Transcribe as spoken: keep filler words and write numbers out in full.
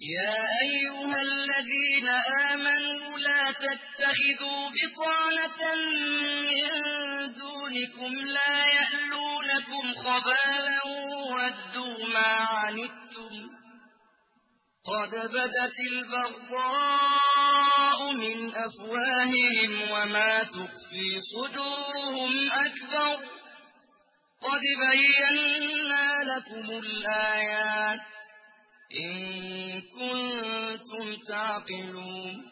يا أيها الذين آمنوا لا تتخذوا بطانة من دونكم لا يألونكم خبالا ودوا ما عنتم قد بدت البغضاء من أفواههم وما تخفي صدورهم أكبر قد بينا لكم الآيات إن كنتم تعقلون